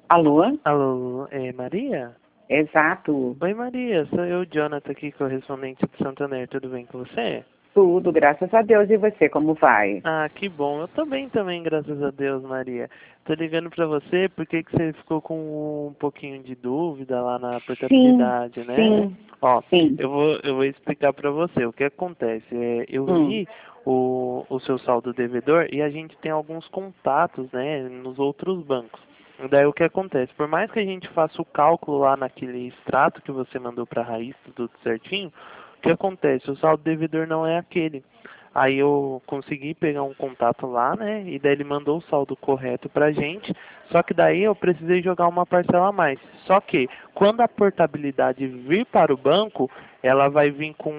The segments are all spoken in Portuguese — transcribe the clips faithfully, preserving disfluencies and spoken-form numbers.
Alô? Alô, é Maria? Exato. Oi Maria, sou eu, Jonathan, aqui, correspondente de Santander, tudo bem com você? Tudo, graças a Deus. E você, como vai? Ah, que bom, eu tô bem também, graças a Deus, Maria. Tô ligando pra você porque que você ficou com um pouquinho de dúvida lá na Sim, portabilidade, né? sim, Ó, sim. eu vou, eu vou explicar pra você o que acontece. É, eu Hum, vi o, o seu saldo devedor e a gente tem alguns contatos, né, nos outros bancos. Daí o que acontece? Por mais que a gente faça o cálculo lá naquele extrato que você mandou para a Raiz, tudo certinho, o que acontece? O saldo devedor não é aquele. Aí eu consegui pegar um contato lá, né? E daí ele mandou o saldo correto pra gente. Só que daí eu precisei jogar uma parcela a mais. Só que quando a portabilidade vir para o banco, ela vai vir com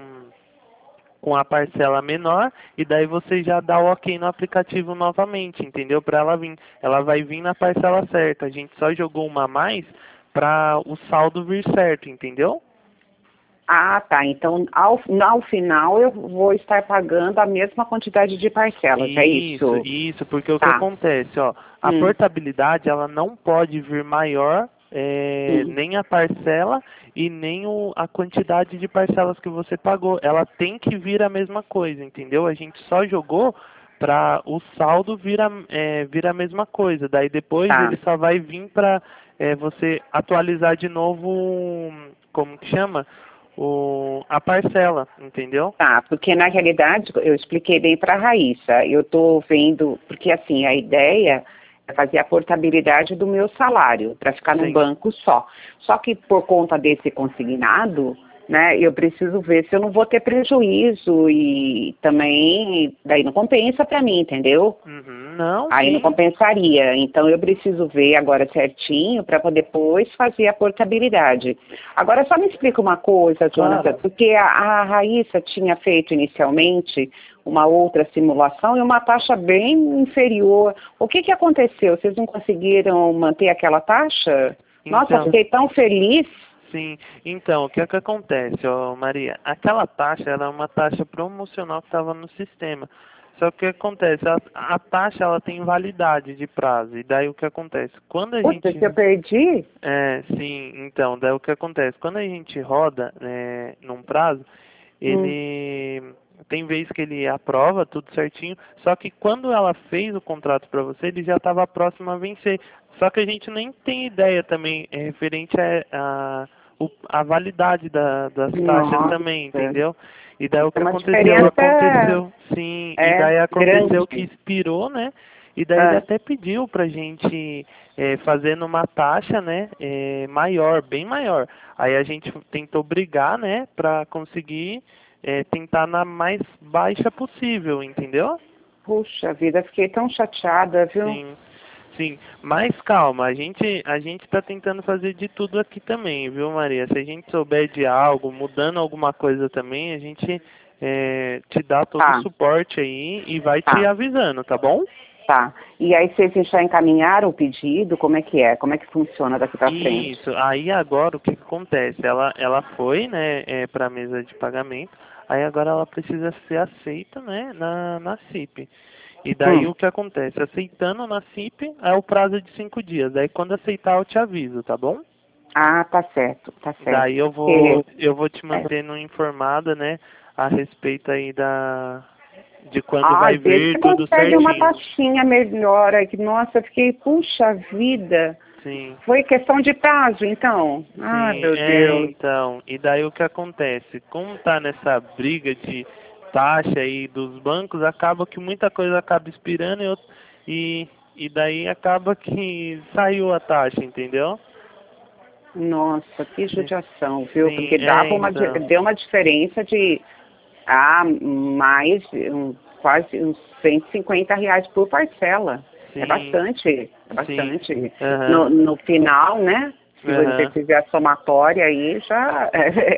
com a parcela menor e daí você já dá o ok no aplicativo novamente, entendeu? Para ela vir, ela vai vir na parcela certa. A gente só jogou uma a mais para o saldo vir certo, entendeu? Ah, tá. Então, ao, ao final, eu vou estar pagando a mesma quantidade de parcelas, é Isso, isso? isso, porque o que Tá. acontece, ó, a Hum, portabilidade ela não pode vir maior é, hum. nem a parcela e nem o, a quantidade de parcelas que você pagou. Ela tem que vir a mesma coisa, entendeu? A gente só jogou para o saldo vir a, é, vir a mesma coisa. Daí depois Tá. ele só vai vir para é, você atualizar de novo, como que chama? O, a parcela, entendeu? Tá, porque na realidade, eu expliquei bem para a Raíssa, eu estou vendo, porque assim, a ideia é fazer a portabilidade do meu salário, para ficar num Sim. banco só. Só que por conta desse consignado, né, eu preciso ver se eu não vou ter prejuízo e também, daí não compensa para mim, entendeu? Uhum, não, Aí não sim. compensaria. Então eu preciso ver agora certinho para depois fazer a portabilidade. Agora só me explica uma coisa, Jonathan, Claro. porque a, a Raíssa tinha feito inicialmente uma outra simulação e uma taxa bem inferior. O que que aconteceu? Vocês não conseguiram manter aquela taxa? Nossa, Então, fiquei tão feliz. sim. Então, o que é que acontece, ó, Maria? Aquela taxa era uma taxa promocional que estava no sistema. Só que o que acontece? A, a taxa ela tem validade de prazo. E daí o que acontece? Quando a Puta, gente. se eu perdi? É, sim, então, daí o que acontece? Quando a gente roda né, num prazo, Hum. ele tem vez que ele aprova tudo certinho, só que quando ela fez o contrato para você, ele já estava próximo a vencer. Só que a gente nem tem ideia também é, referente a, a, o- a validade da, das taxas Nossa, também, entendeu? E daí o é que uma aconteceu? diferença Aconteceu, sim, e é, daí aconteceu que grande. expirou, né? E daí ele Ah. até pediu pra gente é, fazer numa taxa, né, é, maior, bem maior. Aí a gente tentou brigar, né, pra conseguir é, tentar na mais baixa possível, entendeu? Puxa vida, fiquei tão chateada, viu? Sim, sim. Mas calma, a gente a gente está tentando fazer de tudo aqui também, viu, Maria? Se a gente souber de algo, mudando alguma coisa também, a gente é, te dá todo o Tá, suporte aí e vai te tá, avisando, tá bom? tá. E aí vocês já encaminharam o pedido? Como é que é? Como é que funciona daqui pra frente? Isso. Aí agora o que que acontece? Ela, ela foi, né, é, para a mesa de pagamento. Aí agora ela precisa ser aceita, né, na, na C I P. E daí Hum. o que acontece? Aceitando na C I P é o prazo de cinco dias. Daí quando aceitar eu te aviso, tá bom? Ah, tá certo, tá certo. Daí eu Porque, vou, eu vou te é, mantendo informada, né, a respeito aí da, de quando ai, vai vê se vir você tudo consegue uma certinho. taxinha melhor aqui. Nossa, eu fiquei, puxa vida. Sim. Foi questão de prazo, então? Ah, Sim, meu é, Deus. então. E daí o que acontece? Como tá nessa briga de taxa aí dos bancos, acaba que muita coisa acaba expirando e, out- e, e daí acaba que saiu a taxa, entendeu? Nossa, que Sim, judiação, viu? sim, Porque é, dava uma, di- então. deu uma diferença de ah, mais um, quase uns cento e cinquenta reais por parcela. É Sim, bastante, é sim. bastante. Aham, No, no final, né? Se você aham. fizer a somatória aí, já.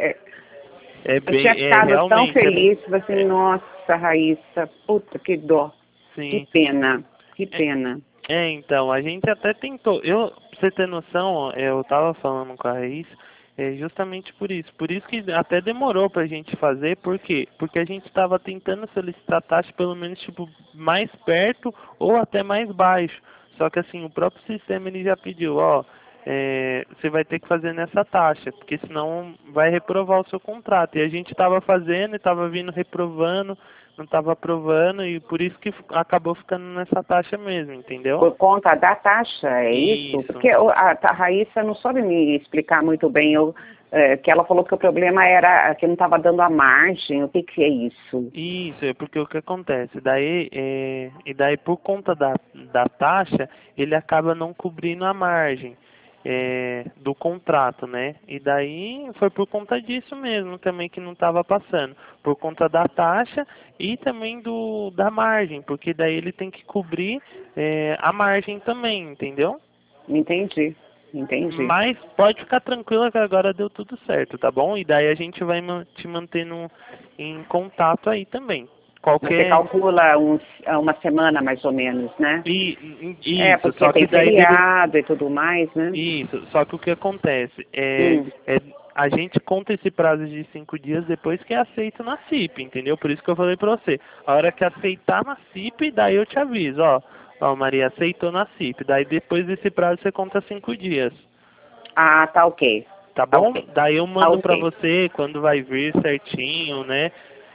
É Eu tinha bem, é ficado tão realmente, é, feliz, falei assim, é, nossa, Raíssa, puta, que dó, que sim. pena, que É, pena. é, então, a gente até tentou. Eu, pra você ter noção, ó, eu tava falando com a Raiz, é justamente por isso. Por isso que até demorou pra gente fazer, por quê? Porque a gente estava tentando solicitar taxa pelo menos, tipo, mais perto ou até mais baixo. Só que assim, o próprio sistema ele já pediu, ó, é, você vai ter que fazer nessa taxa, porque senão vai reprovar o seu contrato. E a gente estava fazendo e estava vindo reprovando, não estava aprovando, e por isso que acabou ficando nessa taxa mesmo, entendeu? Por conta da taxa, é isso? Isso. Porque o- a, a Raíssa não soube me explicar muito bem, eu, é, que ela falou que o problema era que não estava dando a margem, o que que é isso? Isso, é porque o que acontece, daí, é, e daí por conta da, da taxa, ele acaba não cobrindo a margem é, do contrato, né? E daí foi por conta disso mesmo também que não estava passando, por conta da taxa e também do da margem, porque daí ele tem que cobrir é, a margem também, entendeu? Entendi, entendi. Mas pode ficar tranquila que agora deu tudo certo, tá bom? E daí a gente vai ma- te mantendo em contato aí também. Você Qualquer. calcula uns, uma semana mais ou menos, né? E, e- É, isso, porque só que tem daí dele. feriado e tudo mais, né? Isso, só que o que acontece é, Hum. é a gente conta esse prazo de cinco dias depois que é aceito na C I P, entendeu? Por isso que eu falei pra você. A hora que aceitar na C I P, daí eu te aviso, ó. Ó, Maria, aceitou na C I P. Daí depois desse prazo você conta cinco dias. Ah, tá ok. Tá Tá bom? ok. Daí eu Tá mando pra ok. você quando vai vir certinho, né?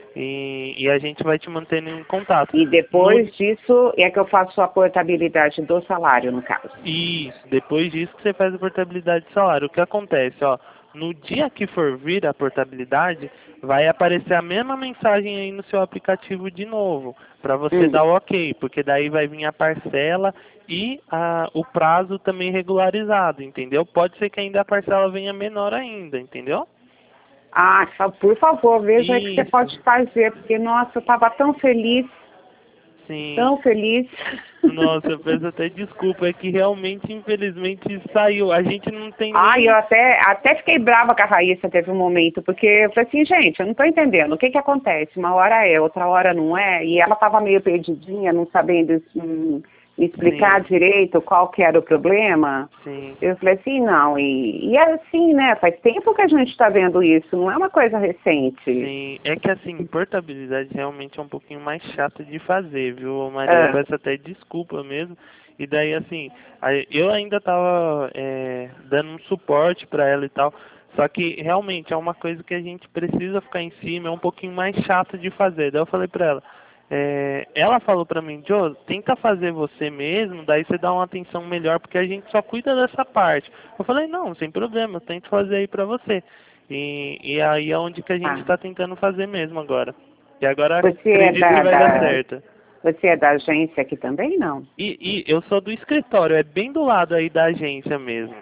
E, e a gente vai te mantendo em contato. E No, depois disso é que eu faço a portabilidade do salário, no caso. isso, depois disso que você faz a portabilidade de salário. O que acontece, ó, no dia que for vir a portabilidade, vai aparecer a mesma mensagem aí no seu aplicativo de novo, para você Hum. dar o ok, porque daí vai vir a parcela e a, o prazo também regularizado, entendeu? Pode ser que ainda a parcela venha menor ainda, entendeu? Ah, só, por favor, veja o que você Isso. pode fazer, porque, nossa, eu estava tão feliz, Sim. tão feliz. Nossa, eu peço até desculpa, é que realmente, infelizmente, saiu. A gente não tem Ai, nem... eu até, até fiquei brava com a Raíssa, teve um momento, porque eu falei assim, gente, eu não estou entendendo, o que que acontece? Uma hora é, outra hora não é, e ela estava meio perdidinha, não sabendo hum, me explicar Sim. direito qual que era o problema. Sim. Eu falei assim, não, e, e é assim, né, faz tempo que a gente está vendo isso, não é uma coisa recente. Sim, é que assim, portabilidade realmente é um pouquinho mais chato de fazer, viu, Maria? Eu Ah, peço até desculpa mesmo. E daí, assim, a- eu ainda tava é, dando um suporte pra ela e tal. Só que realmente é uma coisa que a gente precisa ficar em cima, é um pouquinho mais chato de fazer. Daí eu falei pra ela, é, ela falou pra mim, Joe, tenta fazer você mesmo, daí você dá uma atenção melhor, porque a gente só cuida dessa parte. Eu falei, não, sem problema, eu tento fazer aí pra você. E, e aí é onde que a gente ah. está tentando fazer mesmo agora. E agora Você é acredito que da, vai dar da, certo. você é da agência aqui também, não? E, e eu sou do escritório, é bem do lado aí da agência mesmo.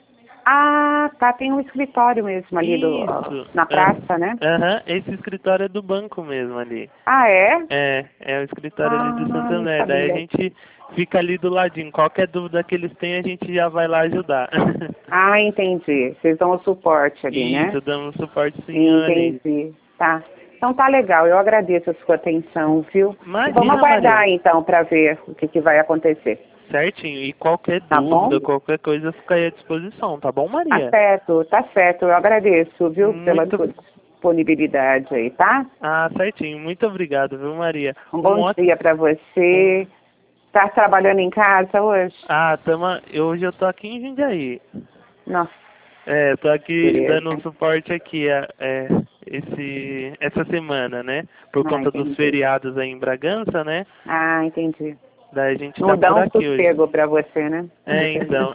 Ah, tá, tem um escritório mesmo ali do, Isso. na ah, praça, né? Aham, esse escritório é do banco mesmo ali. Ah, é? É, é o escritório ali Ah, do não Santander. Daí a sabia. gente fica ali do ladinho. Qualquer dúvida que eles têm, a gente já vai lá ajudar. Ah, entendi. Vocês dão o suporte ali, né? Isso, damos suporte sim ali. Entendi. Tá. Então tá legal, eu agradeço a sua atenção, viu? E vamos Imagina, aguardar Maria. então para ver o que, que vai acontecer. Certinho. E qualquer Tá dúvida, bom? qualquer coisa, fica aí à disposição, tá bom, Tá Maria? certo, tá certo. Eu agradeço, viu, pela Muito. disponibilidade aí, tá? Ah, certinho. Muito obrigado, viu, Maria? Um Um bom ótimo. dia para você. Tá trabalhando em casa hoje? Ah, tama... eu- hoje eu tô aqui em Jundiaí. Nossa, É, tô aqui beleza. dando um suporte aqui é, é, esse, essa semana, né? Por Ah, conta dos entendi. feriados aí em Bragança, né? Ah, entendi. Daí a gente Não tá dá por um aqui hoje. sossego para você, né? É, então.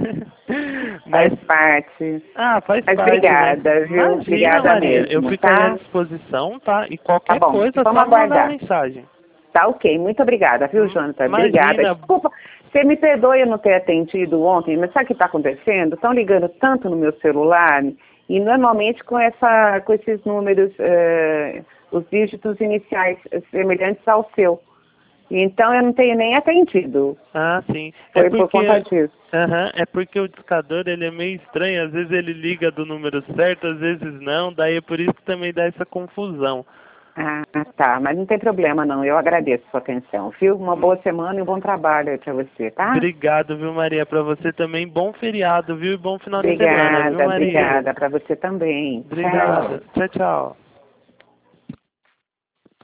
Faz Mas, parte. ah, faz Mas parte, né? obrigada, viu? Imagina, Obrigada Maria. Eu mesmo, fico aí à tá? disposição, tá? E Tá qualquer bom. coisa, é Vamos só me mandar uma aguardar. mensagem. Tá ok. Muito obrigada, viu, Hum, Jonathan? Obrigada. Imagina. Desculpa, você me perdoe eu não ter atendido ontem, mas sabe o que está acontecendo? Estão ligando tanto no meu celular e normalmente com, essa, com esses números, eh, os dígitos iniciais eh, semelhantes ao seu. Então eu não tenho nem atendido. Ah, sim. É Foi por conta porque, disso. aham, é porque o discador ele é meio estranho, às vezes ele liga do número certo, às vezes não, daí é por isso que também dá essa confusão. Ah, tá. Mas não tem problema, não. Eu agradeço a sua atenção, viu? Uma boa semana e um bom trabalho aí pra você, tá? Obrigado, viu, Maria? Pra você também, bom feriado, viu? E bom final de semana, viu, Obrigada, Maria? obrigada. Pra você também. Tchau. Obrigado. Tchau, tchau.